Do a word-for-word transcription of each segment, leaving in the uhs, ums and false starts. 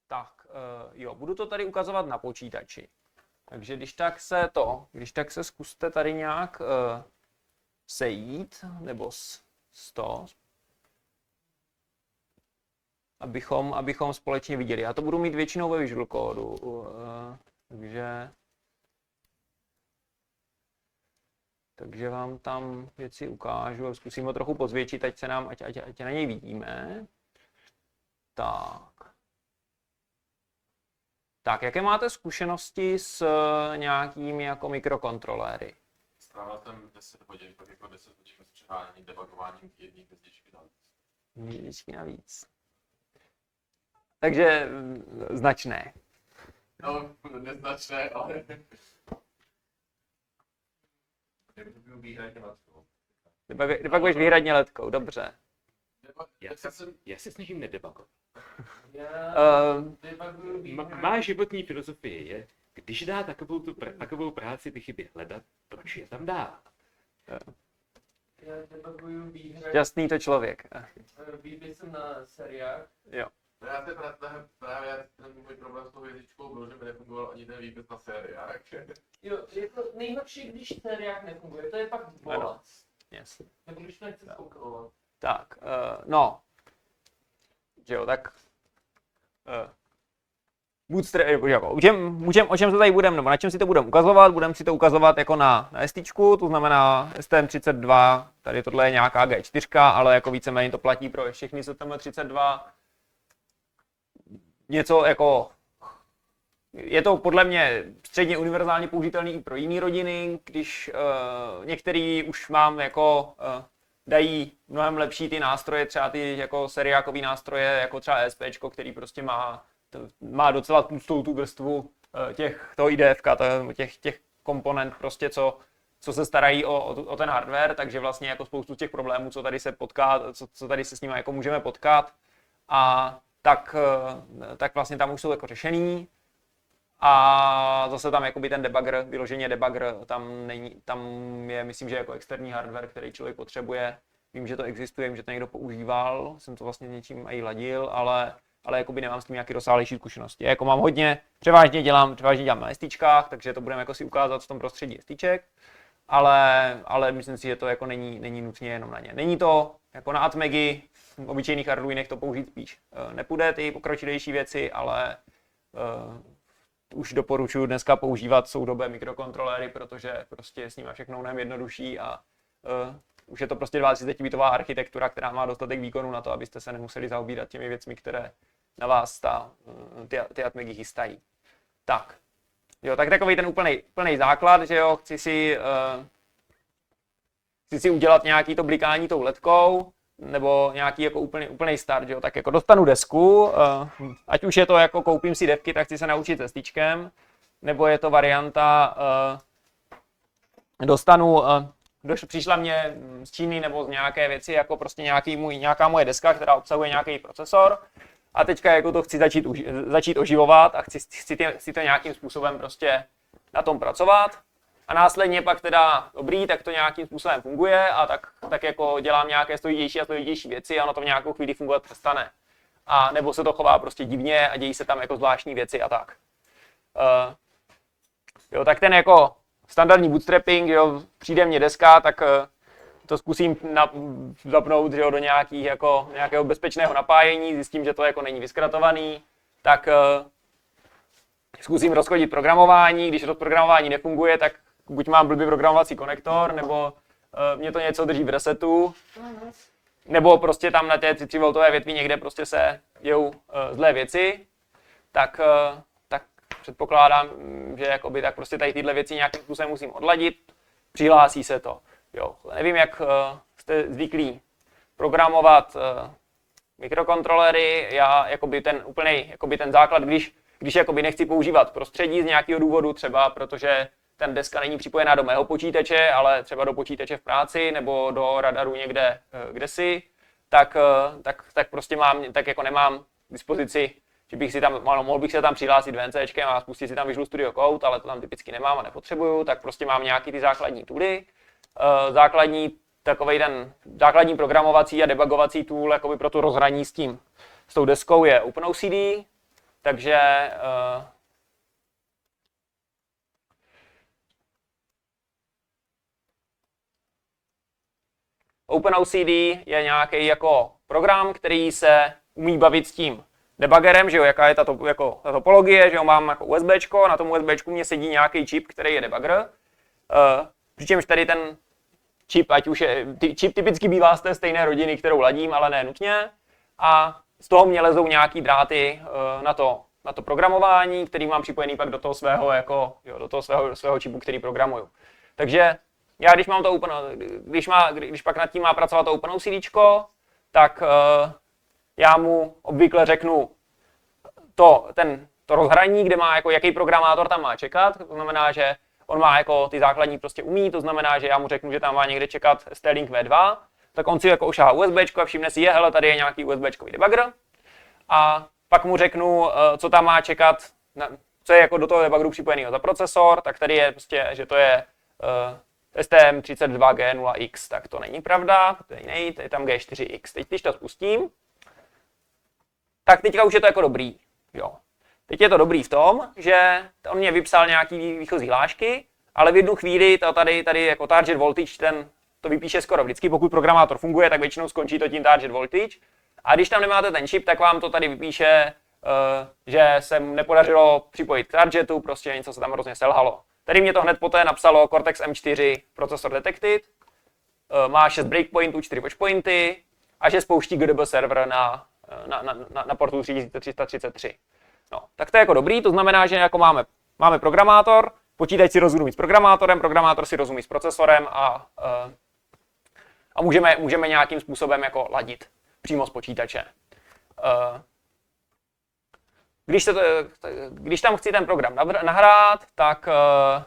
Tak, uh, jo, budu to tady ukazovat na počítači. Takže když tak se to, když tak se zkuste tady nějak uh, sejít, nebo s, s to, abychom, abychom společně viděli. Já to budu mít většinou ve Visual Code, uh, takže, takže vám tam věci ukážu a zkusím ho trochu pozvětšit, ať se nám, ať, ať, ať na něj vidíme. Tak. Tak, jaké máte zkušenosti s nějakými jako mikrokontroléry? Strávil jsem deset hodin, pak jako deset hodin s přeháněním, debugováním jedné hvězdičky navíc. Hvězdičky navíc. Takže značné. No, neznačné, ale... Debuguju výhradně letkou. Ty pak budeš výhradně letkou, dobře. Já se, já se snažím nedebugovat. Uh, Má životní filozofie je, když dá takovou, tu pr- takovou práci ty chyby hledat, proč je tam dá? Já debuguju výhradně. Šťastný to člověk. Výběh jsem na seriách. Jo. No já se právě, právě ten můj problém s tou hvězdičkou byl, že mi nefungoval ani ten výpis na sériách. Jo, je to nejhorší, když v seriách nefunguje, to je pak bolest. Yes. Nebo když to nechce zkontrolovat. Tak, uh, no. Že jo, tak... Uh, Bootstrap, jako, o, čem, o, čem, o čem se tady budeme, nebo na čem si to budeme ukazovat? Budeme si to ukazovat jako na, na STčku, to znamená S T M třicet dva, tady tohle je nějaká G čtyři, ale jako víceméně to platí pro všechny S T M třicet dva. Něco jako... Je to podle mě středně univerzálně použitelný i pro jiné rodiny, když uh, některý už mám jako uh, dají mnohem lepší ty nástroje, třeba ty jako seriákový nástroje, jako třeba ESPčko, který prostě má, to, má docela tlustou tu vrstvu uh, těch, toho IDFka, těch, těch komponent prostě, co, co se starají o, o, o ten hardware, takže vlastně jako spoustu těch problémů, co tady se potká, co, co tady se s nimi jako můžeme potkat, a tak, uh, tak vlastně tam už jsou jako řešený. A zase tam jakoby ten debugger, vyloženě debugger, tam není, tam je, myslím, že jako externí hardware, který člověk potřebuje. Vím, že to existuje, vím, že to někdo používal, jsem to vlastně s něčím i ladil, ale, ale jakoby nemám s tím nějaký rozsáhlejší zkušenosti. Jako mám hodně, převážně dělám, převážně dělám na STčkách, takže to budeme jako si ukázat v tom prostředí STček, ale, ale myslím si, že to jako není, není nutně jenom na ně. Není to jako na Atmegi, v obyčejných Arduinech to použít spíš nepůjde, ty pokročilejší věci, ale uh, už doporučuji dneska používat soudobé mikrokontroléry, protože prostě je s nimi všechno mnohem jednodušší a uh, už je to prostě dvacetibitová architektura, která má dostatek výkonu na to, abyste se nemuseli zaobírat těmi věcmi, které na vás ta, ty, ty Atmegi chystají. Tak, jo, tak takový ten úplnej, úplnej základ, že jo, chci si, uh, chci si udělat nějaký to blikání tou ledkou, nebo nějaký jako úplný, úplný start, jo, tak jako dostanu desku, uh, ať už je to jako koupím si devky, tak chci se naučit se styčkem, nebo je to varianta, uh, dostanu, uh, doš, přišla mě z Číny nebo z nějaké věci, jako prostě nějaký můj, nějaká moje deska, která obsahuje nějaký procesor, a teďka jako to chci začít, začít oživovat a chci, chci, tě, chci to nějakým způsobem prostě na tom pracovat. A následně pak teda dobrý, tak to nějakým způsobem funguje a tak, tak jako dělám nějaké složitější a složitější věci a ono to v nějakou chvíli fungovat přestane. A nebo se to chová prostě divně a dějí se tam jako zvláštní věci a tak. Uh, jo, tak ten jako standardní bootstrapping, jo, přijde mně deska, tak uh, to zkusím na, zapnout, jo, do nějakých, jako, nějakého bezpečného napájení, zjistím, že to jako není vyskratovaný, tak uh, zkusím rozchodit programování, když to programování nefunguje, tak buď mám blbý programovací konektor, nebo uh, mě to něco drží v resetu, nebo prostě tam na té tři voltové větvi někde prostě se dějou uh, zlé věci, tak, uh, tak předpokládám, že jakoby tak prostě tady tyhle věci nějakým způsobem musím odladit, přihlásí se to. Jo, nevím, jak uh, jste zvyklí programovat uh, mikrokontrolery, já jakoby ten úplnej, jakoby ten základ, když, když jakoby nechci používat prostředí z nějakého důvodu, třeba protože ten deska není připojená do mého počítače, ale třeba do počítače v práci nebo do radaru někde kde si, tak, tak, tak prostě mám, tak jako nemám k dispozici, že bych si tam, mohl bych se tam přihlásit VNCčkem a spustit si tam Visual Studio Code, ale to tam typicky nemám a nepotřebuju, tak prostě mám nějaký ty základní tooly, základní takovej ten základní programovací a debugovací tool jakoby pro to rozhraní s tím, s tou deskou je OpenOCD, takže uh, OpenOCD je nějaký jako program, který se umí bavit s tím debuggerem, že jo, jaká je ta, to, jako, ta topologie, že jo, mám jako USBčko, na tom USBčku mě sedí nějaký čip, který je debugger, uh, přičemž tady ten čip, ať už je, ty, čip typicky bývá z té stejné rodiny, kterou ladím, ale ne nutně, a z toho mě lezou nějaký dráty uh, na to, na to programování, který mám připojený pak do toho svého, jako, jo, do toho svého, svého čipu, který programuju. Takže já, když mám to open, když, má, když pak nad tím má pracovat to OpenOCDčko, tak uh, já mu obvykle řeknu to, ten, to rozhraní, kde má, jako, jaký programátor tam má čekat. To znamená, že on má jako ty základní prostě umí, to znamená, že já mu řeknu, že tam má někde čekat S T Link V dva, tak on si jako ošahá USBčko a všimne si, je, hele, tady je nějaký USBčkový debugger. A pak mu řeknu, uh, co tam má čekat, na, co je jako do toho debuggeru připojeného za procesor, tak tady je prostě, že to je uh, S T M třicet dva G nula X, tak to není pravda, to je jiný, to je tam G čtyři X. Teď, když to spustím, tak teďka už je to jako dobrý, jo. Teď je to dobrý v tom, že on mě vypsal nějaký výchozí hlášky, ale v jednu chvíli to tady, tady jako target voltage, ten to vypíše skoro vždycky, pokud programátor funguje, tak většinou skončí to tím target voltage. A když tam nemáte ten čip, tak vám to tady vypíše, uh, že se nepodařilo připojit k targetu, prostě něco se tam hrozně selhalo. Tady mě to hned poté napsalo Cortex M čtyři procesor detected, uh, má šest breakpointů, čtyři watchpointy a že spouští G D B server na, na, na, na, na portu tři sta třicet tři. No, tak to je jako dobrý, to znamená, že jako máme, máme programátor, počítač si rozumí s programátorem, programátor si rozumí s procesorem a, uh, a můžeme, můžeme nějakým způsobem jako ladit přímo z počítače. Uh, když, se to, když tam chci ten program nahrát, tak, uh,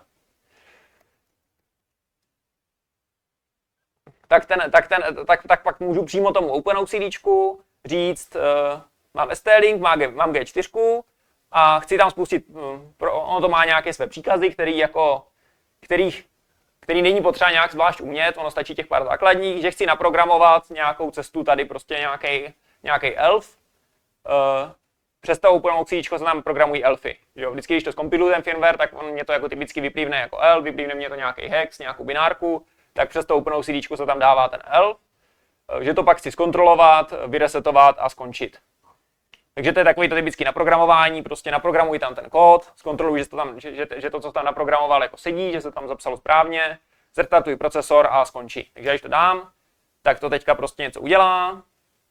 tak, ten, tak, ten, tak, tak pak můžu přímo tomu OpenOCDčku říct, uh, mám S T Link, mám G čtyři a chci tam spustit, ono to má nějaké své příkazy, který jako, kterých, který není potřeba nějak zvlášť umět, ono stačí těch pár základních, že chci naprogramovat nějakou cestu tady prostě nějaký, nějaký elf. Uh, přes to OpenOCDčko se tam programují elfy. Jo? Vždycky, když to zkompiluji ten firmware, tak on mě to jako typicky vyplivne jako elf, vyplivne mě to nějaký hex, nějakou binárku, tak přes to OpenOCDčko se tam dává ten elf, uh, že to pak chci zkontrolovat, vyresetovat a skončit. Takže to je takový to typický naprogramování, prostě naprogramuji tam ten kód, zkontroluji, že to, tam, že, že, že to, co tam naprogramoval, jako sedí, že se tam zapsalo správně, zrestartuji procesor a skončí. Takže když to dám, tak to teďka prostě něco udělá.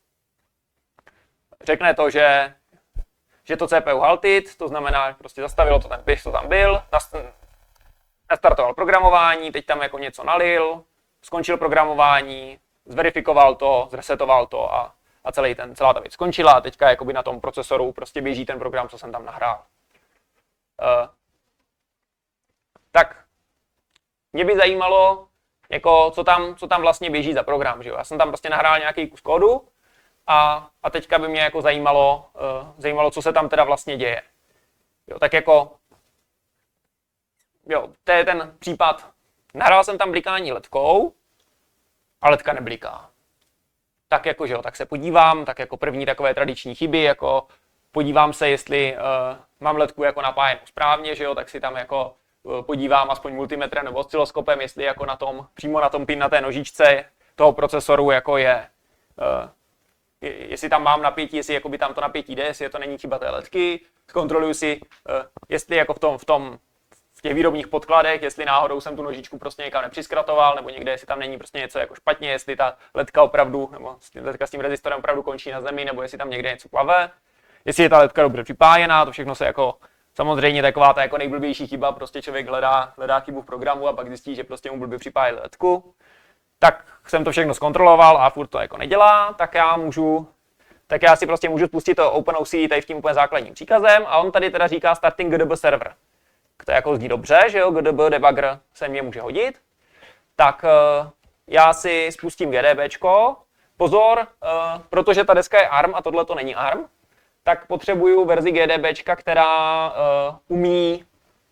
Řekne to, že, že to C P U halted, to znamená, že prostě zastavilo to ten běh, co tam byl, nastartoval programování, teď tam jako něco nalil, skončil programování, zverifikoval to, zresetoval to a a celý ten, celá ta věc skončila a teďka jakoby na tom procesoru prostě běží ten program, co jsem tam nahrál. Uh, tak mě by zajímalo, jako, co, tam, co tam vlastně běží za program. Že jo? Já jsem tam prostě nahrál nějaký kus kódu a, a teďka by mě jako zajímalo, uh, zajímalo, co se tam teda vlastně děje. Jo, tak jako, jo, to je ten případ, nahrál jsem tam blikání ledkou a ledka nebliká. Tak jako, že jo, tak se podívám, tak jako první takové tradiční chyby, jako podívám se, jestli uh, mám ledku jako napájenou správně, že jo, tak si tam jako uh, podívám aspoň multimetrem nebo osciloskopem, jestli jako na tom, přímo na tom pin na té nožičce toho procesoru jako je, uh, jestli tam mám napětí, jestli jakoby tam to napětí jde, jestli to není chyba té ledky, zkontroluji si, uh, jestli jako v tom, v tom v těch výrobních podkladech, jestli náhodou jsem tu nožičku prostě někam nepřiskratoval, nebo někde, jestli tam není prostě něco jako špatně, jestli ta ledka opravdu, nebo ledka s tím rezistorem opravdu končí na zemi, nebo jestli tam někde něco plave, jestli je ta ledka dobře připájená, to všechno se jako, samozřejmě taková ta jako nejblbější chyba, prostě člověk hledá, hledá chybu v programu a pak zjistí, že prostě mu blbě připájí ledku. Tak jsem to všechno zkontroloval a furt to jako nedělá, tak já můžu, tak já si prostě můžu spustit to OpenOCD tady v tím úplně základním příkazem a on tady teda říká starting G D B server. To jako zní dobře, že jo, G D B debugger se mě může hodit, tak uh, já si spustím GDBčko. Pozor, uh, protože ta deska je A R M a tohle to není A R M, tak potřebuju verzi GDBčka, která uh, umí,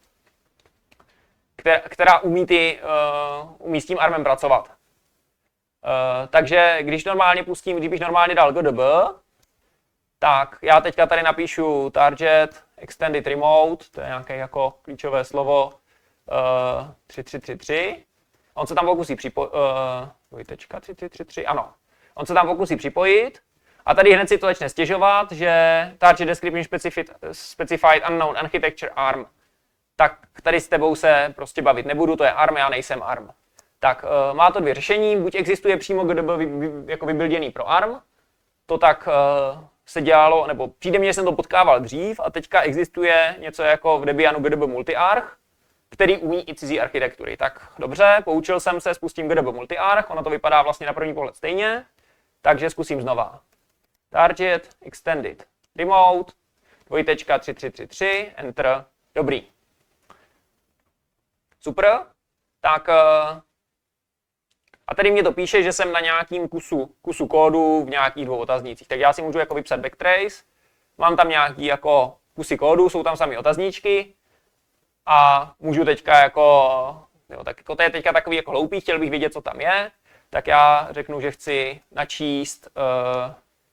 která, která umí, ty, uh, umí s tím A R M pracovat. Uh, takže když normálně pustím, kdybych normálně dal G D B, Tak, já teďka tady napíšu target extended remote, to je nějaké jako klíčové slovo uh, tři tři tři tři. On se tam pokusí připojit, uh, dvojtečka tři tři tři tři, ano. On se tam pokusí připojit a tady hned si to začne stěžovat, že target description specified, specified unknown architecture arm. Tak tady s tebou se prostě bavit nebudu, to je arm, já nejsem arm. Tak uh, má to dvě řešení, buď existuje přímo G D B vy, vy, jako vybuilděný pro arm, to tak uh, se dělalo, nebo přijde mně, že jsem to potkával dřív a teďka existuje něco jako v Debianu G D B multiarch, který umí i cizí architektury. Tak dobře, poučil jsem se, spustím G D B multiarch, ono to vypadá vlastně na první pohled stejně, takže zkusím znova. Target, extended, remote, dvojtečka tři tři tři tři, enter, dobrý. Super, tak a tady mě to píše, že jsem na nějakým kusu, kusu kódu v nějakých dvou otaznících. Tak já si můžu jako vypsat backtrace, mám tam nějaký jako kusy kódu, jsou tam samý otazníčky a můžu teďka jako, jo, tak jako to je teďka takový jako hloupý, chtěl bych vědět, co tam je, tak já řeknu, že chci načíst, uh,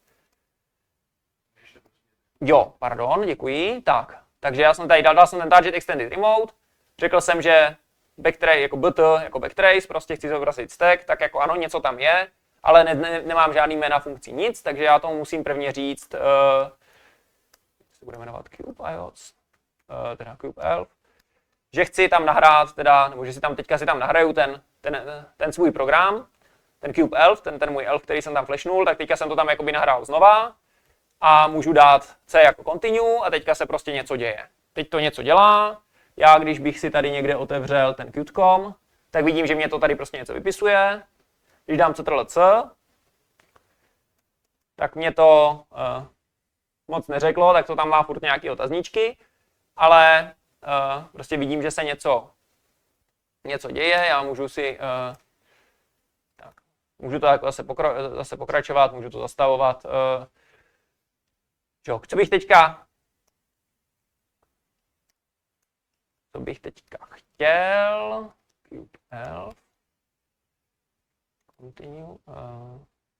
jo, pardon, děkuji, tak, takže já jsem tady dal, dal jsem ten target extended remote, řekl jsem, že backtrace, jako bt, jako backtrace, prostě chci zobrazit stack, tak jako ano, něco tam je, ale ne, ne, nemám žádný jména funkcí, nic, takže já tomu musím prvně říct, uh, se bude jmenovat CubeIOS, uh, teda CubeElf, že chci tam nahrát, teda, nebo že si tam teďka si tam nahraju ten, ten, ten svůj program, ten CubeElf, ten, ten můj elf, který jsem tam flashnul, tak teďka jsem to tam jakoby nahrál znova a můžu dát C jako continue a teďka se prostě něco děje. Teď to něco dělá. Já, když bych si tady někde otevřel ten Qt tečka com, tak vidím, že mě to tady prostě něco vypisuje. Když dám ctrl C, tak mě to uh, moc neřeklo, tak to tam má furt nějaké otazníčky, ale uh, prostě vidím, že se něco, něco děje, já můžu si, uh, tak, můžu to jako zase, pokra- zase pokračovat, můžu to zastavovat. Uh, čo, co bych teďka To bych teďka chtěl. CubeElf. Continue. Uh,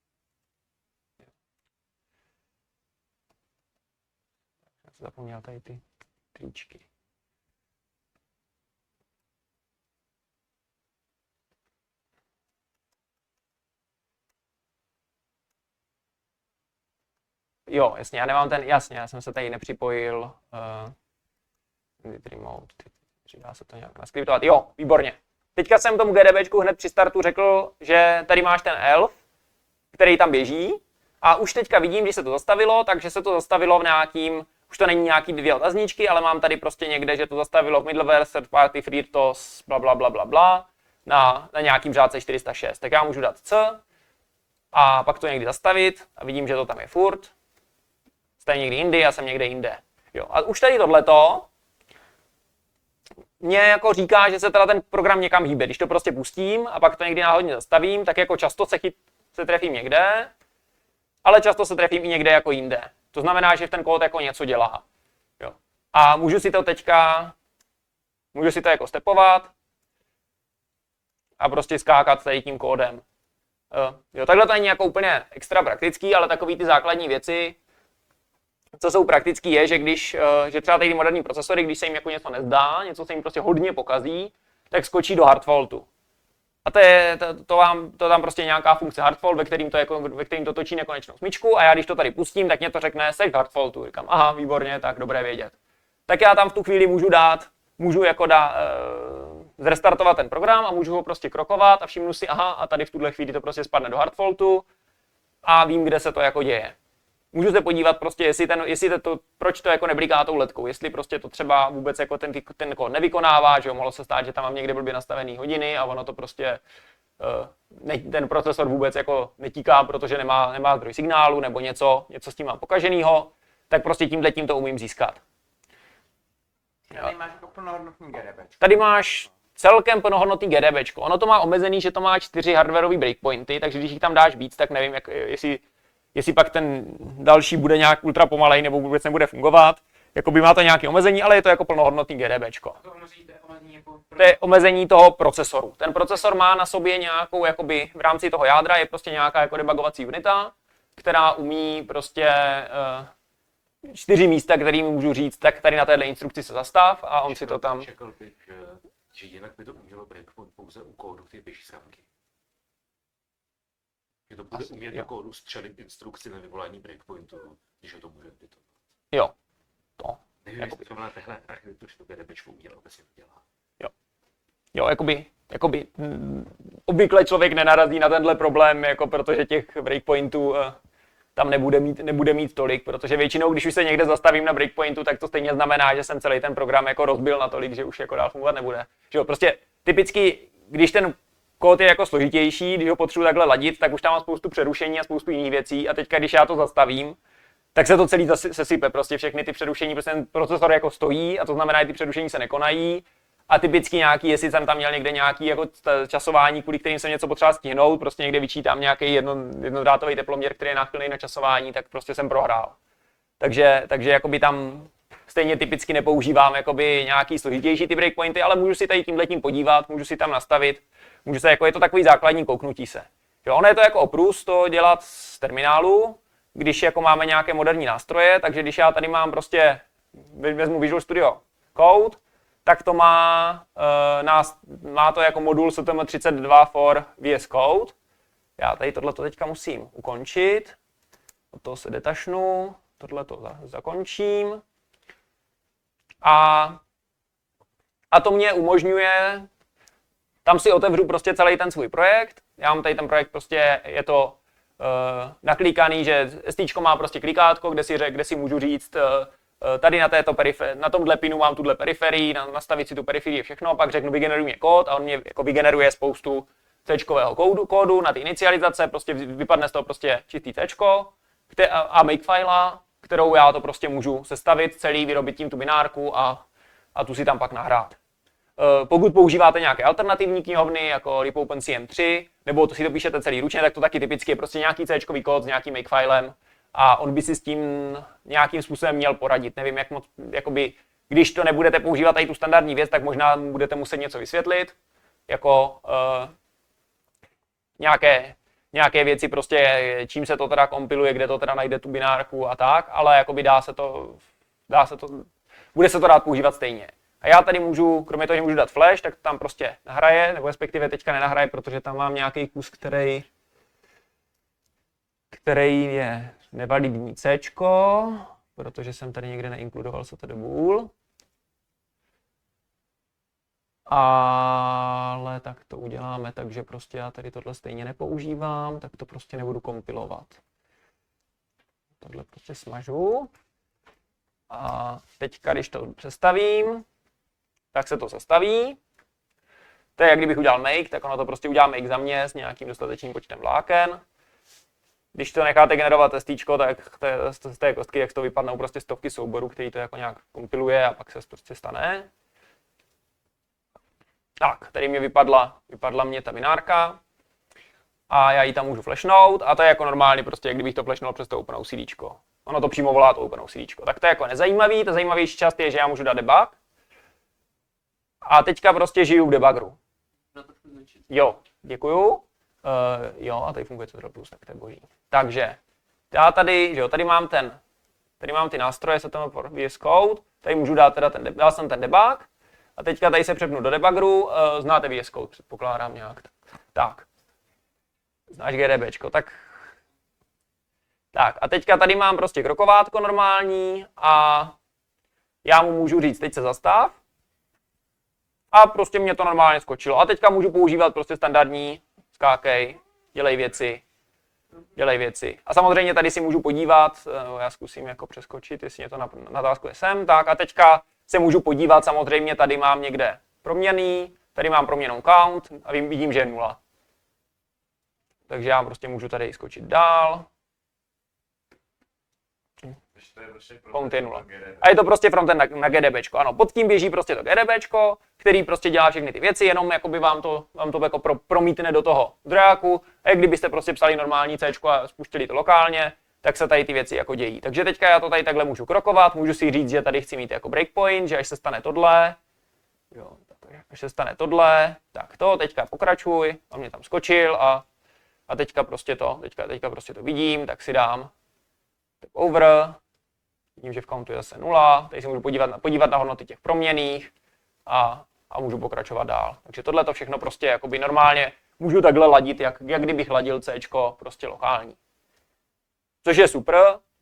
já jsem zapomněl tady ty tričky. Jo, jasně, já nemám ten, jasně, já jsem se tady nepřipojil. Uh, remote. Dá se to nějak naskriptovat. Jo, výborně. Teďka jsem tomu GDBčku hned při startu řekl, že tady máš ten elf, který tam běží a už teďka vidím, že se to zastavilo, takže se to zastavilo v nějakým, už to není nějaký dvě otazníčky, ale mám tady prostě někde, že to zastavilo v middleware, third party, FreeRTOS, bla, bla, bla, bla, bla, na, na nějakým řádce čtyři sta šest. Tak já můžu dát C a pak to někdy zastavit a vidím, že to tam je furt. Jste někdy jindy, já jsem někde jinde. Jo, a už tady tohleto mě jako říká, že se teda ten program někam hýbe. Když to prostě pustím a pak to někdy náhodně zastavím, tak jako často se, chyt, se trefím někde, ale často se trefím i někde jako jinde. To znamená, že ten kód jako něco dělá. Jo. A můžu si to teďka, můžu si to jako stepovat a prostě skákat tady tím kódem. Jo, takhle to není jako úplně extra praktický, ale takový ty základní věci, co jsou praktický, je, že když, že třeba tady moderní procesory, když se jim jako něco nezdá, něco se jim prostě hodně pokazí, tak skočí do hardfaultu. A to je, to, to, vám, to tam prostě nějaká funkce hardfault, ve kterým to, jako, ve kterým to točí nekonečnou smyčku a já když to tady pustím, tak mě to řekne seš v hardfaultu. Říkám, aha, výborně, tak dobré vědět. Tak já tam v tu chvíli můžu dát, můžu jako dá, e, zrestartovat ten program a můžu ho prostě krokovat a všimnu si, aha, a tady v tuhle chvíli to prostě spadne do hardfaultu a vím, kde se to jako děje. Můžu se podívat prostě, jestli, ten, jestli to, proč to jako nebliká tou ledkou, jestli prostě to třeba vůbec jako ten, ten kód nevykonává, že jo, mohlo se stát, že tam mám někde blbě nastavený hodiny a ono to prostě, uh, ne, ten procesor vůbec jako netíká, protože nemá, nemá zdroj signálu nebo něco, něco s tím mám pokaženýho, tak prostě tímhletím to umím získat. Tady máš jako plnohodnotný GDBčko. Tady máš celkem plnohodnotný GDBčko. Ono to má omezený, že to má čtyři hardwareové breakpointy, takže když jich tam dáš víc, tak nevím, jak, jestli jestli pak ten další bude nějak ultra pomalej nebo vůbec nebude fungovat. Jakoby má to nějaké omezení, ale je to jako plnohodnotný GDBčko. To omezení, to je omezení jako... To je omezení toho procesoru. Ten procesor má na sobě nějakou, jakoby v rámci toho jádra je prostě nějaká jako debugovací unita, která umí prostě uh, čtyři místa, kterými můžu říct, tak tady na téhle instrukci se zastav a on si to tam... Čekal bych, že, že jinak by to umělo breakpoint pouze u kódu, který běží z ramky. Že to bude umět do kódu střelit instrukci na vyvolání breakpointu, když ho to může to. Jo, to. Nevím, jestli to na téhle architektuře to GDBčko umělo, obecně to dělá. Jo, jo, jakoby, jakoby mm, obvykle člověk nenarazí na tenhle problém, jako protože těch breakpointů uh, tam nebude mít, nebude mít tolik, protože většinou, když už se někde zastavím na breakpointu, tak to stejně znamená, že jsem celý ten program jako rozbil natolik, že už jako dál fungovat nebude. Že jo, prostě typicky, když ten kód je jako složitější, když ho potřebuji takhle ladit, tak už tam mám spoustu přerušení a spoustu jiných věcí a teďka, když já to zastavím, tak se to celý sesype, prostě všechny ty přerušení, prostě ten procesor jako stojí a to znamená, že ty přerušení se nekonají a typicky nějaký, jestli jsem tam měl někde nějaký jako časování, kvůli kterým jsem něco potřeba stihnout, prostě někde vyčítám nějaký jedno, jednodrátový teploměr, který je náchylný na časování, tak prostě jsem prohrál. Takže, takže jakoby tam stejně typicky nepoužívám jakoby nějaký složitější ty breakpointy, ale můžu si tady tímhletím podívat, můžu si tam nastavit, můžu se, jako je to takový základní kouknutí se. Jo, ono je to jako oprus to dělat z terminálu, když jako máme nějaké moderní nástroje, takže když já tady mám prostě, vezmu Visual Studio Code, tak to má, uh, nás, má to jako modul S T M třicet dva for V S Code. Já tady tohleto teďka musím ukončit, od toho se detašnu, tohleto za, zakončím a, a to mě umožňuje, tam si otevřu prostě celý ten svůj projekt, já mám tady ten projekt prostě, je to Uh, naklíkaný, že STčko má prostě klikátko, kde si, kde si můžu říct, uh, tady na, této perifer- na tomhle pinu mám tuhle periferii, na, nastavit si tu periferii všechno, a pak řeknu vygeneruj mě kód a on mě jako vygeneruje spoustu C-čkového kódu, kódu na ty inicializace, prostě vypadne z toho prostě čistý C-čko a, a makefile, kterou já to prostě můžu sestavit celý, vyrobit tím tu binárku a, a tu si tam pak nahrát. Pokud používáte nějaké alternativní knihovny, jako LibOpenCM tři, nebo to si to píšete celý ručně, tak to taky typicky je prostě nějaký C-čkový kód s nějakým makefilem a on by si s tím nějakým způsobem měl poradit. Nevím, jak moc, jakoby, když to nebudete používat tady tu standardní věc, tak možná budete muset něco vysvětlit, jako uh, nějaké, nějaké věci, prostě čím se to teda kompiluje, kde to teda najde tu binárku a tak, ale jakoby dá se to, dá se to, bude se to dát používat stejně. A já tady můžu, kromě toho, že můžu dát flash, tak to tam prostě nahraje, nebo respektive teďka nenahraje, protože tam mám nějaký kus, který, který je nevalidní C-čko, protože jsem tady někde neinkludoval se to bool. Ale tak to uděláme, takže prostě já tady tohle stejně nepoužívám, tak to prostě nebudu kompilovat. Tohle prostě smažu. A teďka, když to přestavím, tak se to sestaví. To je, jak kdybych udělal make, tak ono to prostě udělá make za mě s nějakým dostatečným počtem vláken. Když to necháte generovat STčko, tak z té kostky, jak to vypadnou prostě stovky souborů, který to jako nějak kompiluje a pak se prostě stane. Tak, tady mě vypadla, vypadla mě ta binárka a já ji tam můžu flashnout a to je jako normálně prostě, jak kdybych to flashnul přes to OpenOCDčko. Ono to přímo volá to OpenOCDčko. Tak to je jako nezajímavý, ta zajímavější část je, že já můžu dát debug. A teďka prostě žiju v debuggeru. Jo, děkuju. Uh, jo, a tady funguje Central Plus, tak to je boží. Takže, já tady, že jo, tady mám ten, tady mám ty nástroje, se tam for V S Code, tady můžu dát teda ten, dal jsem ten debug, a teďka tady se přepnu do debuggeru, uh, znáte V S Code, předpokládám nějak. Tak, znáš GDBčko, tak, tak a teďka tady mám prostě krokovátko normální a já mu můžu říct, teď se zastav. A prostě mě to normálně skočilo. A teďka můžu používat prostě standardní skákej, dělej věci, dělej věci. A samozřejmě tady si můžu podívat, já zkusím jako přeskočit, jestli mě to natáskuje sem, tak a teďka se můžu podívat, samozřejmě tady mám někde proměnný, tady mám proměnou count a vidím, že je nula. Takže já prostě můžu tady skočit dál. Count je nula. A je to prostě frontend na, na GDBčko. Ano, pod tím běží prostě to GDBčko, který prostě dělá všechny ty věci, jenom jakoby vám to, vám to jako pro, promítne do toho zdrojáku. A jak kdybyste prostě psali normální Cčko a spuštili to lokálně, tak se tady ty věci jako dějí. Takže teďka já to tady takhle můžu krokovat, můžu si říct, že tady chci mít jako breakpoint, že až se stane tohle, jo, až se stane tohle, tak to teďka pokračuj, on mě tam skočil a a teďka prostě to, teďka, teďka prostě to vidím, tak si dám over, vidím, že v countu je zase nula, tady se můžu podívat na, podívat na hodnoty těch proměnných a, a můžu pokračovat dál. Takže tohle to všechno prostě jakoby normálně můžu takhle ladit, jak, jak kdybych ladil C prostě lokální. Což je super.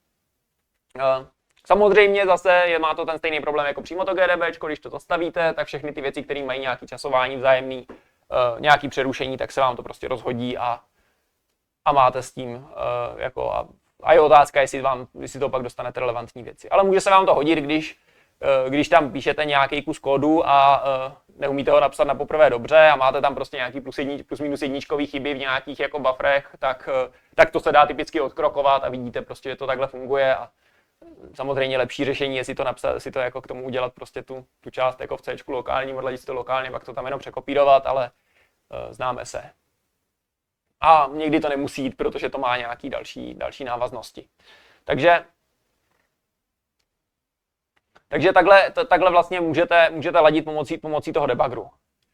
Samozřejmě zase je, má to ten stejný problém jako přímo to G D B, když to zastavíte, tak všechny ty věci, které mají nějaké časování vzájemný, uh, nějaké přerušení, tak se vám to prostě rozhodí a, a máte s tím uh, jako a, a je otázka, jestli, vám, jestli to pak dostanete relevantní věci. Ale může se vám to hodit, když, uh, když tam píšete nějaký kus kódu a uh, neumíte ho napsat na poprvé dobře a máte tam prostě nějaký plus, jedni, plus minus jedničkový chyby v nějakých jako bufferech, tak, uh, tak to se dá typicky odkrokovat a vidíte prostě, že to takhle funguje. A samozřejmě lepší řešení je si to napsat, si to jako k tomu udělat prostě tu, tu část jako v C lokální, odladit si to lokálně, pak to tam jenom překopírovat, ale uh, známe se. A někdy to nemusí jít, protože to má nějaký další, další návaznosti. Takže, takže takhle, to, takhle vlastně můžete, můžete ladit pomocí, pomocí toho debuggeru. Uh,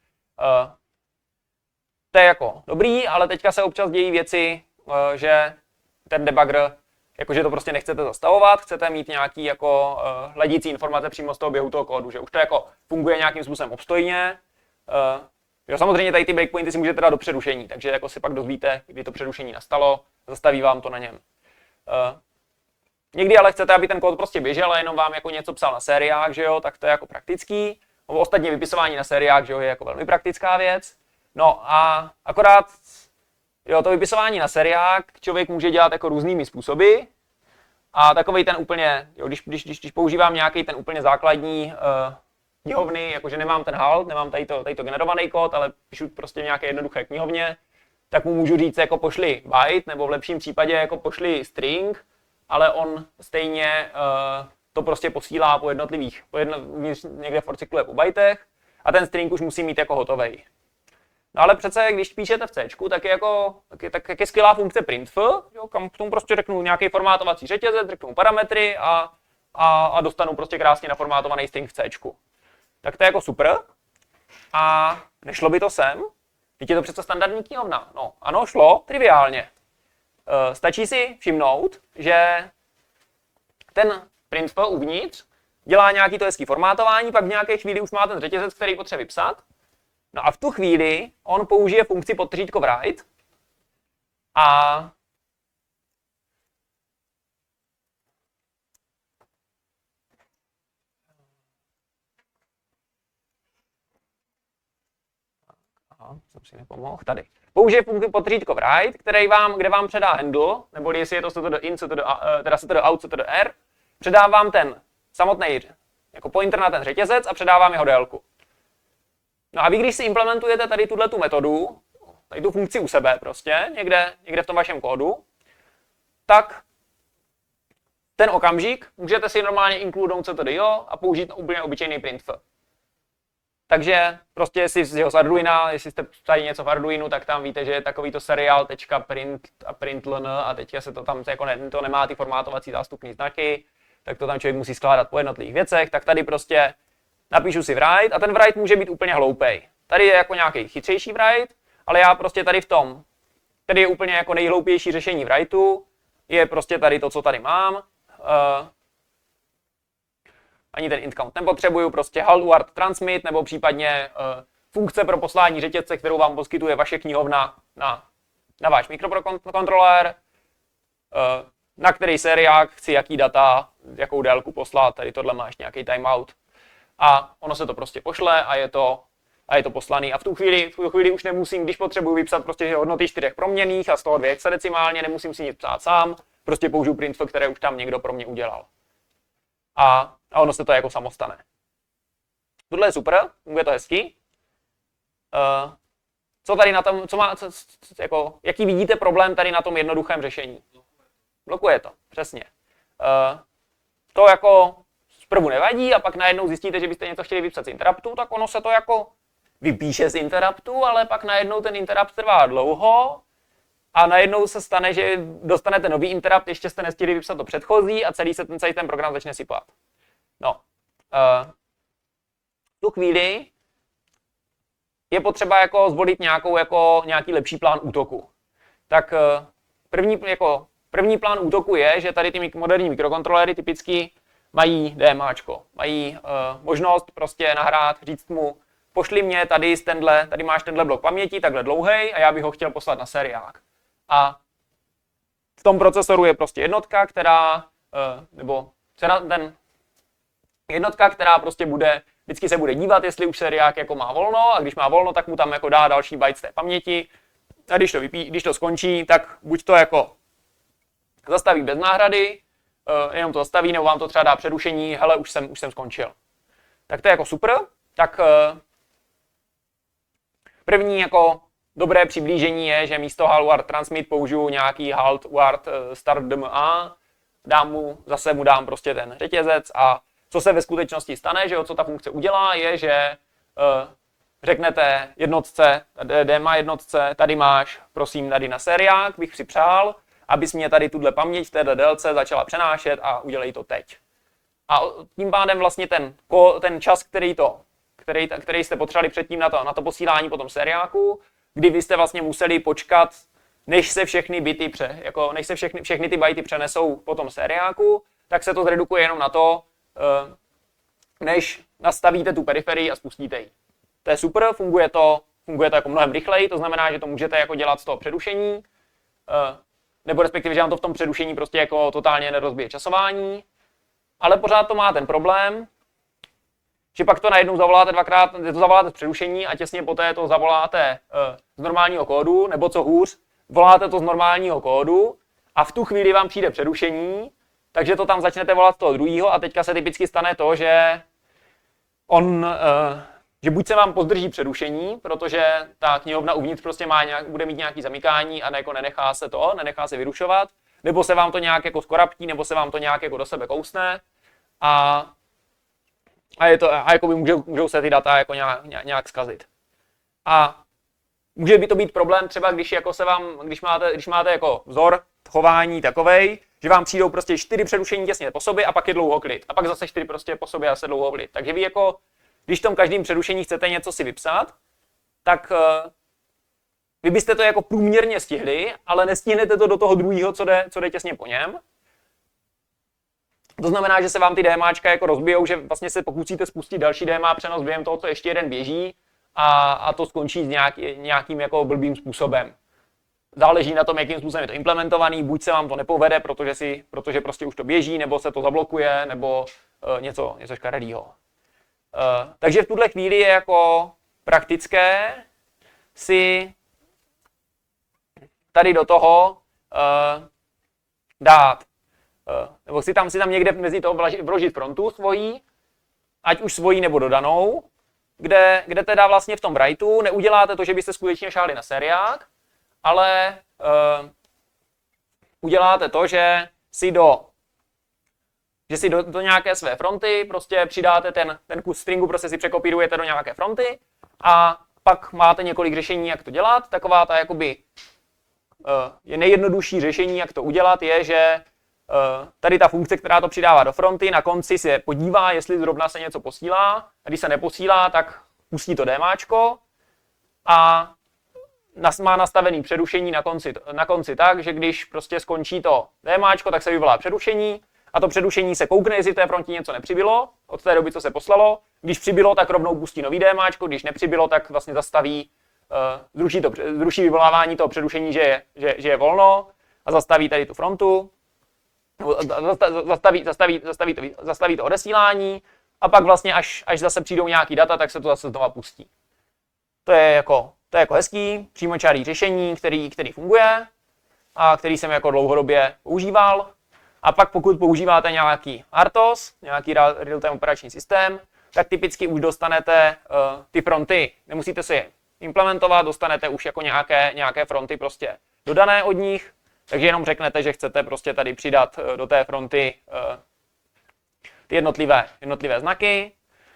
to je jako dobrý, ale teďka se občas dějí věci, uh, že ten debugger jakože to prostě nechcete zastavovat, chcete mít nějaký jako uh, hledící informace přímo z toho běhu toho kódu, že už to jako funguje nějakým způsobem obstojně. Uh, jo, samozřejmě tady ty breakpointy si můžete dát do přerušení, takže jako si pak dozvíte, kdy to přerušení nastalo, zastaví vám to na něm. Uh, někdy ale chcete, aby ten kód prostě běžel a jenom vám jako něco psal na sériách, že jo, tak to je jako praktický. Ostatně vypisování na sériách, že jo, je jako velmi praktická věc. No a akorát jo, to vypisování na seriák člověk může dělat jako různými způsoby a takovej ten úplně, jo, když, když, když, když používám nějaký ten úplně základní uh, knihovny, jakože nemám ten halt, nemám tady to, tady to generovaný kód, ale píšu prostě v nějaké jednoduché knihovně, tak mu můžu říct jako pošli byte, nebo v lepším případě jako pošli string, ale on stejně uh, to prostě posílá po jednotlivých, po jedno, někde for cyklu je po bytech a ten string už musí mít jako hotovej. No ale přece, když píšete v C, tak je, jako, tak je, tak je skvělá funkce printf, jo, kam k tomu prostě řeknu nějaký formátovací řetězec, řeknu parametry a, a, a dostanu prostě krásně naformátovaný string v C. Tak to je jako super. A nešlo by to sem? Teď je to přece standardní knihovna. No ano, šlo, triviálně. E, stačí si všimnout, že ten printf uvnitř dělá nějaký to hezký formátování, pak v nějaké chvíli už má ten řetězec, který potřebuje vypsat. No a v tu chvíli on použije funkci podtržítko write a Aha, jsem si nepomohl, tady. Použije funkci podtržítko write, který vám, kde vám předá handle, nebo jestli je to std in, std, teda std out, std r, předá vám ten samotný jako pointer na ten řetězec a předá vám jeho délku. No a vy, když si implementujete tady tuto metodu, tady tu funkci u sebe prostě, někde, někde v tom vašem kódu, tak ten okamžik můžete si normálně include ctdio a použít úplně obyčejný printf. Takže prostě jestli z jeho z Arduina, jestli jste psali něco v Arduinu, tak tam víte, že je takovýto serial.print a println a teďka se to tam jako ne, to nemá ty formátovací zástupní znaky, tak to tam člověk musí skládat po jednotlivých věcech, tak tady prostě napíšu si write a ten write může být úplně hloupej. Tady je jako nějaký chytřejší write, ale já prostě tady v tom, tady je úplně jako nejhloupější řešení writeu, je prostě tady to, co tady mám. Uh, ani ten int count nepotřebuju, prostě halt word transmit, nebo případně uh, funkce pro poslání řetězce, kterou vám poskytuje vaše knihovna na, na váš mikrokontroler, uh, na který seriák chci jaký data, jakou délku poslat, tady tohle máš nějaký timeout. A ono se to prostě pošle a je to, a je to poslaný. A v tu chvíli, v tu chvíli už nemusím, když potřebuji vypsat prostě hodnoty čtyřech proměnných a z toho dvě hexadecimálně, nemusím si nic psát sám, prostě použiju printf, které už tam někdo pro mě udělal. A, a ono se to jako samo stane. Tohle je super, funguje to hezky. Uh, co tady na tom, co má, co, co, jako, jaký vidíte problém tady na tom jednoduchém řešení? Blokuje to, přesně. Uh, to jako zprvu nevadí a pak najednou zjistíte, že byste něco chtěli vypsat z interruptu, tak ono se to jako vypíše z interruptu, ale pak najednou ten interrupt trvá dlouho a najednou se stane, že dostanete nový interrupt, ještě jste nestihli vypsat to předchozí a celý se ten, celý ten program začne sypat. No, uh, v tu chvíli je potřeba jako zvolit nějakou, jako, nějaký lepší plán útoku. tak uh, první, jako, první plán útoku je, že tady ty moderní mikrokontrolery typicky mají DMAčko, mají uh, možnost prostě nahrát, říct mu, pošli mě tady, z tenhle, tady máš tenhle blok paměti, takhle dlouhej a já bych ho chtěl poslat na seriák. A v tom procesoru je prostě jednotka, která, uh, nebo ten jednotka, která prostě bude, vždycky se bude dívat, jestli už seriák jako má volno, a když má volno, tak mu tam jako dá další byte z té paměti. A když to, vypí, když to skončí, tak buď to jako zastaví bez náhrady, uh, jenom to zastaví, nebo vám to třeba dá přerušení, hele, už jsem, už jsem skončil. Tak to je jako super. Tak uh, první jako dobré přiblížení je, že místo halt ward transmit použiju nějaký halt ward uh, start dma, dám mu, zase mu dám prostě ten řetězec a co se ve skutečnosti stane, že jo, co ta funkce udělá, je, že uh, řeknete jednotce, dma jednotce, tady máš, prosím, tady na seriák bych připřál, abys mě tady tuhle paměť v této délce začala přenášet a udělej to teď. A tím pádem vlastně ten, ten čas, který, to, který, který jste potřebovali předtím na to, na to posílání po tom seriáku, kdy vy jste vlastně museli počkat, než se všechny bity, pře, jako než se všechny, všechny ty byty přenesou po tom seriáku, tak se to zredukuje jenom na to, než nastavíte tu periferii a spustíte ji. To je super, funguje to, funguje to jako mnohem rychleji, to znamená, že to můžete jako dělat z toho přerušení, nebo respektive, že vám to v tom přerušení prostě jako totálně nerozbije časování, ale pořád to má ten problém, že pak to najednou zavoláte dvakrát, to zavoláte z přerušení a těsně poté to zavoláte z normálního kódu, nebo co hůř, voláte to z normálního kódu a v tu chvíli vám přijde přerušení, takže to tam začnete volat toho druhého a teďka se typicky stane to, že on, uh, že buď se vám pozdrží přerušení, protože ta knihovna uvnitř prostě má nějak, bude mít nějaký zamykání a ne, jako nenechá se to, nenechá se vyrušovat, nebo se vám to nějak jako skoraptí, nebo se vám to nějak jako do sebe kousne a, a, je to, a jako by můžou, můžou se ty data jako nějak, nějak zkazit. A může by to být problém třeba, když, jako se vám, když, máte, když máte jako vzor chování takovej, že vám přijdou prostě čtyři přerušení těsně po sobě a pak je dlouho klid. A pak zase čtyři prostě po sobě a zase dlouho klid. Takže vy jako, když v tom každém přerušení chcete něco si vypsat, tak uh, vy byste to jako průměrně stihli, ale nestihnete to do toho druhého, co jde, co jde těsně po něm. To znamená, že se vám ty DMAčka jako rozbijou, že vlastně se pokusíte spustit další D M A přenos během toho, co ještě jeden běží a, a to skončí s nějaký, nějakým jako blbým způsobem. Záleží na tom, jakým způsobem je to implementovaný, buď se vám to nepovede, protože, si, protože prostě už to běží, nebo se to zablokuje, nebo uh, něco, něco škaredýho. Uh, takže v tuhle chvíli je jako praktické si tady do toho uh, dát, uh, nebo si tam, si tam někde mezi toho vložit frontu svojí, ať už svojí nebo dodanou, kde, kde teda vlastně v tom writeu neuděláte to, že byste skutečně šáhli na seriák, ale uh, uděláte to, že si do, že si do, do nějaké své fronty prostě přidáte ten, ten kus stringu, prostě si překopírujete do nějaké fronty a pak máte několik řešení, jak to dělat. Taková ta jakoby uh, je nejjednodušší řešení, jak to udělat, je, že uh, tady ta funkce, která to přidává do fronty, na konci se podívá, jestli zrovna se něco posílá a když se neposílá, tak pustí to DMAčko a má nastavený přerušení na konci, na konci tak, že když prostě skončí to DMAčko, tak se vyvolá přerušení a to přerušení se koukne, jestli v té frontě něco nepřibylo od té doby, co se poslalo. Když přibylo, tak rovnou pustí nový DMAčko, když nepřibylo, tak vlastně zastaví, uh, zruší, to, zruší vyvolávání toho přerušení, že je, že, že je volno a zastaví tady tu frontu, zastaví, zastaví, zastaví, to, zastaví to odesílání a pak vlastně až, až zase přijdou nějaký data, tak se to zase znova pustí. To je jako To je jako hezký, přímočarý řešení, který, který funguje a který jsem jako dlouhodobě používal. A pak pokud používáte nějaký R T O S, nějaký real-time operační systém, tak typicky už dostanete uh, ty fronty, nemusíte si je implementovat, dostanete už jako nějaké, nějaké fronty prostě dodané od nich, takže jenom řeknete, že chcete prostě tady přidat uh, do té fronty uh, ty jednotlivé, jednotlivé znaky.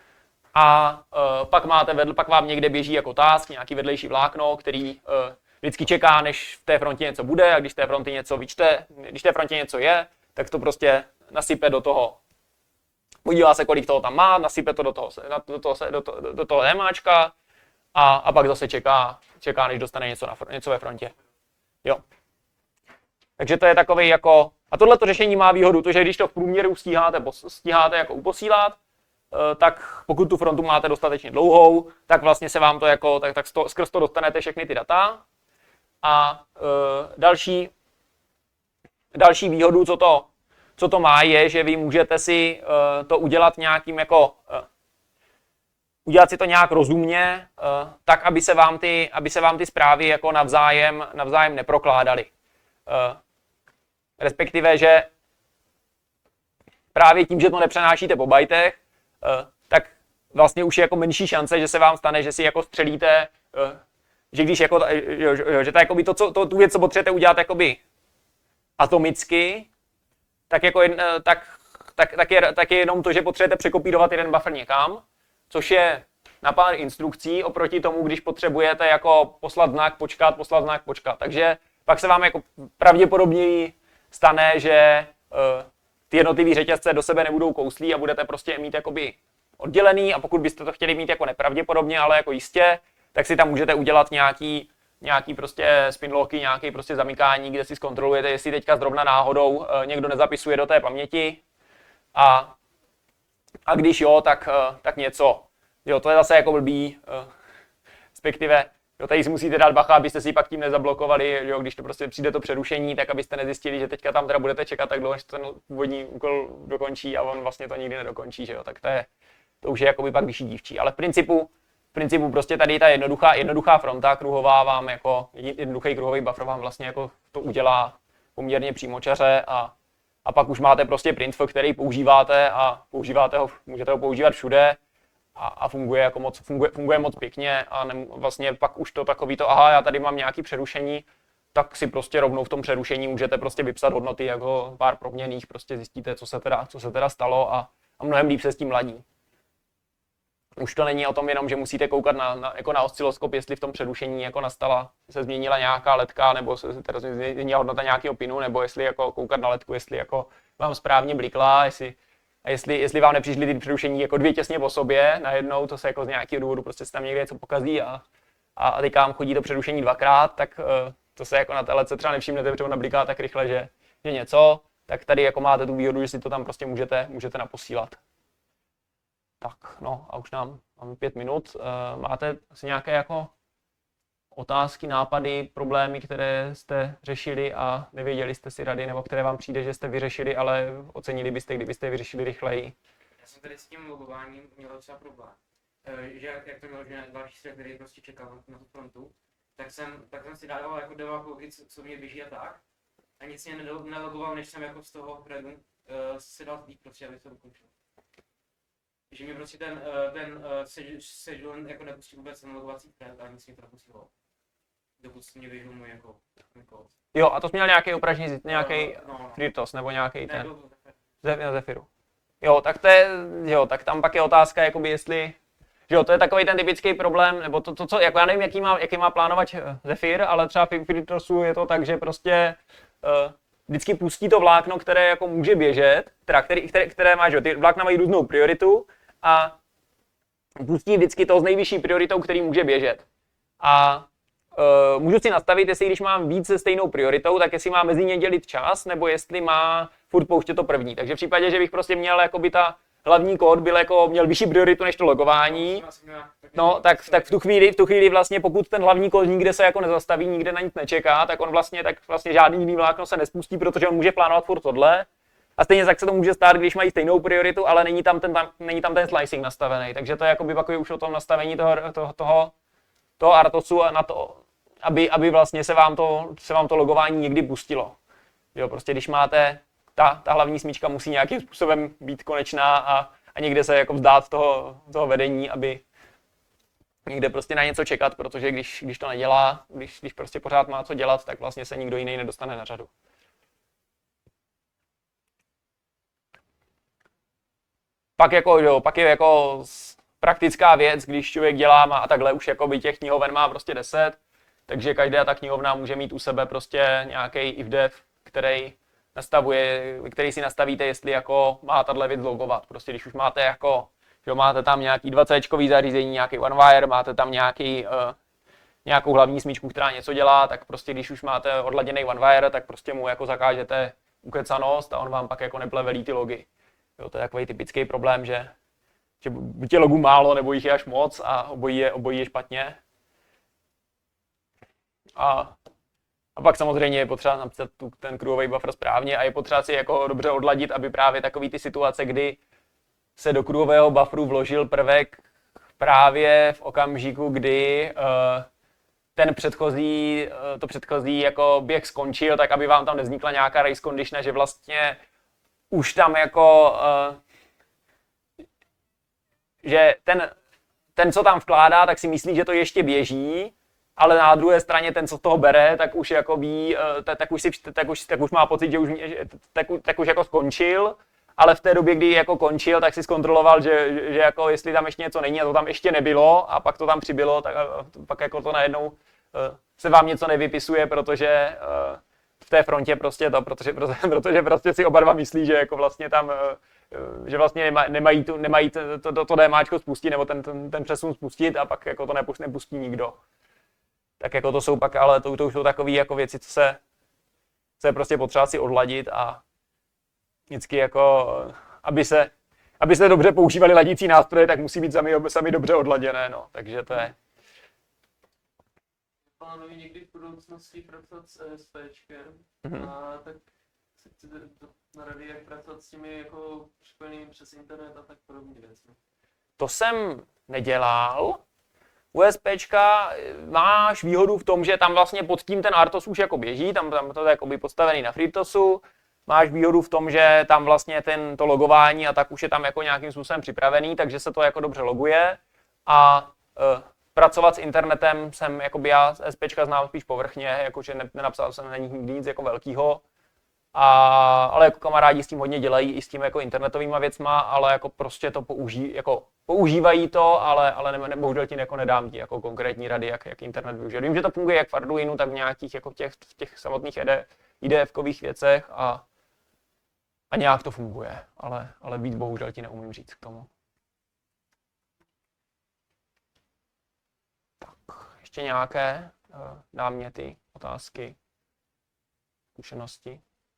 A uh, pak, máte vedl, pak vám někde běží jako task, nějaký vedlejší vlákno, který uh, vždycky čeká, než v té frontě něco bude a když v té frontě něco vyčte, když v té frontě něco je, tak to prostě nasype do toho, podívá se, kolik toho tam má, nasype to do toho, do toho, do toho, do toho DMAčka a, a pak zase čeká, čeká, než dostane něco, na, něco ve frontě. Jo. Takže to je takový jako, a tohleto řešení má výhodu, to, že když to v průměru stíháte, stíháte jako uposílat, tak pokud tu frontu máte dostatečně dlouhou, tak vlastně se vám to jako, tak, tak to, skrz to dostanete všechny ty data. A e, další, další výhodu, co to, co to má, je, že vy můžete si e, to udělat nějakým jako, e, udělat si to nějak rozumně, e, tak, aby se vám ty, aby se vám ty zprávy jako navzájem, navzájem neprokládaly. E, respektive, že právě tím, že to nepřenášíte po bajtech, tak vlastně už je jako menší šance, že se vám stane, že si jako střelíte, že když jako, že to jakoby to, co, to, tu věc, co potřebujete udělat jakoby atomicky, tak, jako, tak, tak, tak, je, tak je jenom to, že potřebujete překopírovat jeden buffer někam, což je na pár instrukcí oproti tomu, když potřebujete jako poslat znak, počkat, poslat znak, počkat. Takže pak se vám jako pravděpodobněji stane, že ty jednotlivý řetězce do sebe nebudou kouslí a budete prostě mít jakoby oddělený, a pokud byste to chtěli mít jako nepravděpodobně, ale jako jistě, tak si tam můžete udělat nějaký, nějaký prostě spinlocky, nějaký prostě zamykání, kde si zkontrolujete, jestli teďka zrovna náhodou někdo nezapisuje do té paměti, a, a když jo, tak, tak něco. Jo, to je zase jako blbý, respektive jo, tady si musíte dát bacha, abyste si pak tím nezablokovali, jo, když to prostě přijde to přerušení, tak abyste nezjistili, že teďka tam teda budete čekat tak dlouho, že ten původní úkol dokončí a on vlastně to nikdy nedokončí, že jo, tak to je, to už je jakoby pak vyšší dívčí, ale v principu, v principu prostě tady ta jednoduchá, jednoduchá fronta kruhová vám jako, jednoduchý kruhový buffer vám vlastně jako to udělá poměrně přímočaře, a, a pak už máte prostě printf, který používáte a používáte ho, můžete ho používat všude. A, a funguje jako moc, funguje, funguje moc pěkně, a ne, vlastně pak už to takový to, aha, já tady mám nějaký přerušení, tak si prostě rovnou v tom přerušení můžete prostě vypsat hodnoty jako pár proměnných, prostě zjistíte, co se teda, co se teda stalo, a, a mnohem líp se s tím ladí. Už to není o tom jenom, že musíte koukat na, na, jako na osciloskop, jestli v tom přerušení jako nastala, se změnila nějaká ledka, nebo se teda změnila hodnota nějakého pinu, nebo jestli jako koukat na ledku, jestli jako vám správně blikla, jestli A jestli, jestli vám nepřišly ty přerušení jako dvě těsně po sobě najednou, to se jako z nějakého důvodu prostě se tam někde něco pokazí a, a teďka vám chodí to přerušení dvakrát, tak uh, to se jako na té ledce třeba nevšimnete, protože ona bliká tak rychle, že, že něco, tak tady jako máte tu výhodu, že si to tam prostě můžete, můžete naposílat. Tak, no a už nám máme pět minut. Uh, máte asi nějaké jako otázky, nápady, problémy, které jste řešili a nevěděli jste si rady, nebo které vám přijde, že jste vyřešili, ale ocenili byste, kdybyste je vyřešili rychleji? Já jsem tady s tím logováním měl docela problém. E, že jak, jak to mělo, že další stroj, který prostě čekal na tu frontu, tak jsem, tak jsem si dával jako deva kluky, co, co mě běží a tak. A nic mě nelogoval, než jsem jako z toho threadu uh, si dal týk prostě, aby to dokončil. Že mě prostě ten, uh, ten uh, schedule jako nepustil vůbec ten logovací thread a nic mě to nepustilo. Dokud si mě vyhnul můj jako kód. Jo, a to jsi měl nějaký opražní, nějaký no, no. FreeRTOS nebo nějaký Ne, ten Zephyr. Zephyru. Jo, tak to je, jo, tak tam pak je otázka, jakoby jestli, že jo, to je takový ten typický problém, nebo to, to co, jako já nevím, jaký má, jaký má plánovat Zephyr, ale třeba v FreeRTOSu je to tak, že prostě uh, vždycky pustí to vlákno, které jako může běžet, teda který, které, které má, že jo, ty vlákna mají různou prioritu a pustí vždycky to s nejvyšší prioritou, který může běžet. A Uh, můžu si nastavit, jestli když mám víc se stejnou prioritou, tak jestli má mezi ně dělit čas, nebo jestli má furt pouštět to první. Takže v případě, že bych prostě měl jakoby ta hlavní kód byl jako, měl vyšší prioritu než to logování, no tak, tak v tu chvíli, v tu chvíli vlastně, pokud ten hlavní kód nikde se jako nezastaví, nikde na nic nečeká, tak on vlastně, tak vlastně žádný jiný vlákno se nespustí, protože on může plánovat furt tohle. A stejně tak se to může stát, když mají stejnou prioritu, ale není tam ten, tam, není tam ten slicing nastavený. Takže to je jakoby takový už o tom nastavení toho, toho, toho, toho RTOSu a na to, aby, aby vlastně se vám, to, se vám to logování někdy pustilo. Jo, prostě když máte, ta, ta hlavní smyčka musí nějakým způsobem být konečná a, a někde se jako vzdát toho, toho vedení, aby někde prostě na něco čekat, protože když, když to nedělá, když, když prostě pořád má co dělat, tak vlastně se nikdo jiný nedostane na řadu. Pak, jako, jo, pak je jako praktická věc, když člověk dělá má a takhle už jako by těch knihoven má prostě deset, takže každá ta knihovna může mít u sebe prostě nějaký ifdev, který nastavuje, který si nastavíte, jestli jako má tahle věc logovat. Prostě když už máte jako, že máte tam nějaký dvacetkový zařízení, nějaký OneWire, máte tam nějaký, uh, nějakou hlavní smyčku, která něco dělá, tak prostě když už máte odladěný OneWire, tak prostě mu jako zakážete ukecanost a on vám pak jako neplevelí ty logy. Jo, to je takový typický problém, že, že buď je logů málo, nebo jich je až moc a obojí je, obojí je špatně. A, a pak samozřejmě je potřeba napsat tu, ten crewový buffer správně a je potřeba si jako dobře odladit, aby právě takový ty situace, kdy se do crewového bufferu vložil prvek právě v okamžiku, kdy uh, ten předchozí, uh, to předchozí jako běh skončil, tak aby vám tam nevznikla nějaká race condition, že vlastně už tam jako, uh, že ten, ten, co tam vkládá, tak si myslí, že to ještě běží, ale na druhé straně ten, co toho bere, tak už jako ví, uh, tak, tak, už si, tak, už, tak už má pocit, že už, tak, tak už jako skončil, ale v té době, kdy jako končil, tak si zkontroloval, že, že jako jestli tam ještě něco není a to tam ještě nebylo a pak to tam přibylo, tak pak jako to najednou uh, se vám něco nevypisuje, protože uh, v té frontě prostě to, protože, protože prostě si oba dva myslí, že jako vlastně tam, uh, že vlastně nema, nemají, tu, nemají to, to, to DMAčko spustit nebo ten, ten, ten přesun spustit a pak jako to nepustí, nepustí nikdo. Tak jako to jsou pak, ale to, to už jsou takové jako věci, co se, co je prostě potřeba si odladit a vždycky jako, aby se, aby se dobře používali ladící nástroje, tak musí být sami, sami dobře odladěné, no, takže to je. Plánuji někdy v budoucnosti pracovat s ESPčkem, Mhm. a tak se chci na rady, jak pracovat s těmi jako připojenými přes internet a tak podobně věci. To jsem nedělal. USPčka máš výhodu v tom, že tam vlastně pod tím ten RTOS už jako běží, tam, tam to je jakoby postavený na FreeRTOSu. Máš výhodu v tom, že tam vlastně ten, to logování a tak už je tam jako nějakým způsobem připravený, takže se to jako dobře loguje. A e, pracovat s internetem jsem, jakoby já z SPčka znám spíš povrchně, jakože ne, nenapsal jsem na nich nikdy nic jako velkýho. A, ale jako kamarádi s tím hodně dělají i s tím jako internetovýma věcma, ale jako prostě to použí, jako používají to, ale, ale ne, ne, bohužel ti jako nedám ti jako konkrétní rady, jak, jak internet využít. Vím, že to funguje jak v Arduinu, tak v nějakých jako těch, v těch samotných IDFkových věcech a A nějak to funguje, ale, ale víc bohužel ti neumím říct k tomu. Tak, ještě nějaké uh, náměty, otázky, zkušenosti?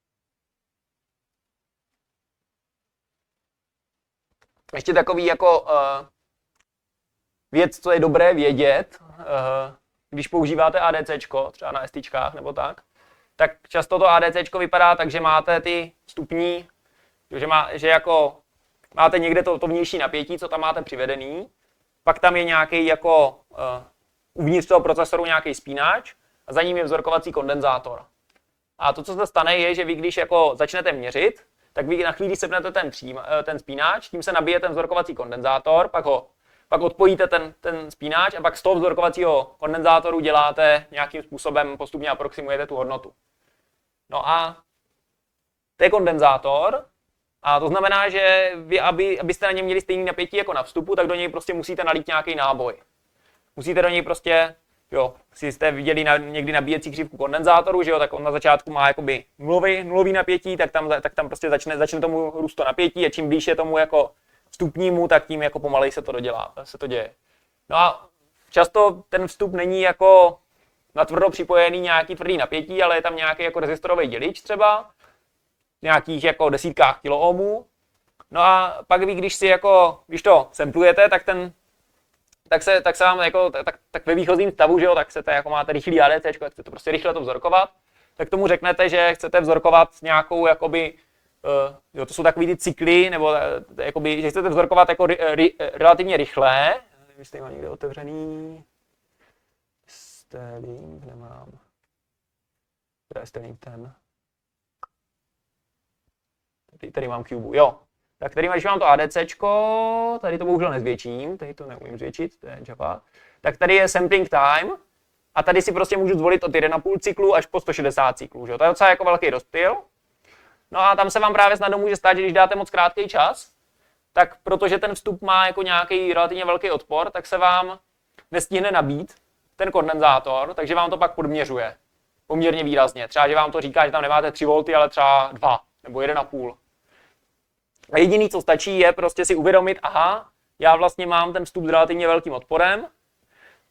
Ještě takový jako uh, věc, co je dobré vědět, uh, když používáte ADCčko, třeba na STčkách nebo tak, tak často to ADCčko vypadá tak, že máte ty stupní, že, má, že jako máte někde to, to vnější napětí, co tam máte přivedený, pak tam je nějaký jako uh, uvnitř toho procesoru nějaký spínač a za ním je vzorkovací kondenzátor. A to, co se stane, je, že vy když jako začnete měřit, tak vy na chvíli sepnete ten, přím, ten spínač, tím se nabije ten vzorkovací kondenzátor, pak ho pak odpojíte ten, ten spínač a pak z toho vzorkovacího kondenzátoru děláte nějakým způsobem, postupně aproximujete tu hodnotu. No a to je kondenzátor a to znamená, že vy, aby, abyste na něm měli stejný napětí jako na vstupu, tak do něj prostě musíte nalít nějaký náboj. Musíte do něj prostě, jo, si jste viděli na, někdy nabíjecí křivku kondenzátoru, že jo, tak on na začátku má jakoby nulový, nulový napětí, tak tam, tak tam prostě začne, začne tomu růst to napětí a čím blíž je tomu jako vstupnímu, tak tím jako pomalej se to dodělá, se to děje. No a často ten vstup není jako natvrdo připojený nějaký tvrdý napětí, ale je tam nějaký jako rezistorový dělič třeba, v nějakých jako desítkách kiloohmů. No a pak vy, když si jako, když to samplujete, tak ten, tak se, tak se vám jako, tak, tak ve výchozím stavu, že jo, tak chcete jako máte rychlý ADCčko, tak chcete prostě rychle to vzorkovat, tak tomu řeknete, že chcete vzorkovat nějakou jakoby Uh, jo, to jsou takový ty cykly, nebo uh, jakoby, že chcete vzorkovat jako ri, ri, relativně rychle. Nevím, jestli mám někde otevřený. Sterling nemám. Kde je Sterling ten? Tady, tady mám Cube, jo. Tak tady, když mám to ADCčko, tady to bohužel nezvětším, tady to neumím zvětšit, to je Java. Tak tady je sampling time a tady si prostě můžu zvolit od jedna a půl cyklu až po sto šedesát cyklů, že? To je docela jako velký rozptyl. No a tam se vám právě snadno může stát, že když dáte moc krátký čas, tak protože ten vstup má jako nějaký relativně velký odpor, tak se vám nestihne nabít ten kondenzátor, takže vám to pak podměřuje poměrně výrazně. Třeba, že vám to říká, že tam nemáte tři volty, ale třeba dva nebo jedna a půl. A jediný, co stačí, je prostě si uvědomit, aha, já vlastně mám ten vstup s relativně velkým odporem,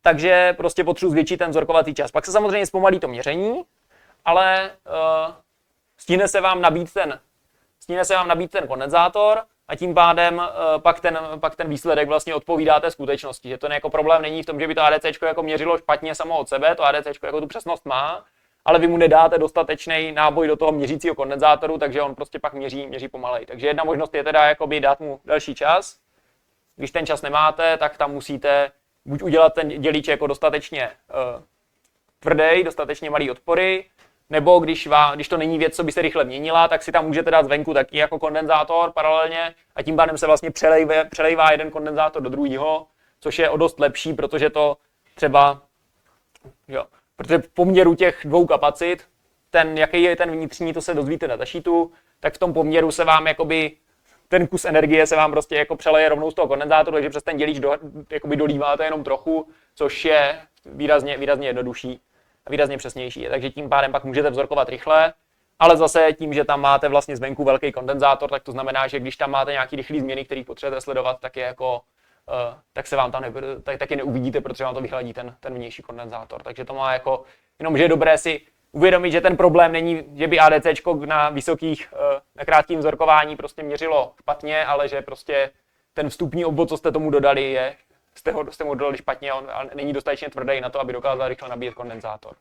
takže prostě potřebuji zvětšit ten vzorkovací čas. Pak se samozřejmě zpomalí to měření, ale uh, stihne se vám nabít ten, stihne se vám nabít ten kondenzátor a tím pádem uh, pak, ten, pak ten výsledek vlastně odpovídá té skutečnosti. Že to jako problém není v tom, že by to A D C jako měřilo špatně samo od sebe, to A D C jako tu přesnost má, ale vy mu nedáte dostatečný náboj do toho měřícího kondenzátoru, takže on prostě pak měří, měří pomalej. Takže jedna možnost je teda jakoby dát mu další čas. Když ten čas nemáte, tak tam musíte buď udělat ten dělíč jako dostatečně uh, tvrdý, dostatečně malý odpory, nebo když, vám, když to není věc, co by se rychle měnila, tak si tam můžete dát zvenku taky jako kondenzátor paralelně a tím pádem se vlastně přelejve, přelejvá jeden kondenzátor do druhého, což je o dost lepší, protože to třeba, jo, protože v poměru těch dvou kapacit, ten, jaký je ten vnitřní, to se dozvíte na datasheetu, tak v tom poměru se vám jakoby ten kus energie se vám prostě jako přeleje rovnou z toho kondenzátoru, takže přes ten dělíč do, jakoby dolíváte jenom trochu, což je výrazně, výrazně jednodušší a výrazně přesnější. Takže tím pádem pak můžete vzorkovat rychle, ale zase tím, že tam máte vlastně zvenku velký kondenzátor, tak to znamená, že když tam máte nějaký rychlý změny, který potřebujete sledovat, tak je jako uh, tak se vám tam ne, tak, taky neuvidíte, protože vám to vyhladí ten, ten vnější kondenzátor. Takže to má jako, jenom že je dobré si uvědomit, že ten problém není, že by ADCčko na vysokých, na krátkém vzorkování prostě měřilo špatně, ale že prostě ten vstupní obvod, co jste tomu dodali, je, jste, ho, jste mu dodali špatně a on a není dostatečně tvrdý na to, aby dokázal rychle nabíjet kondenzátor.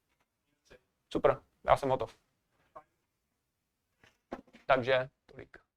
Super, já jsem hotov. Takže tolik.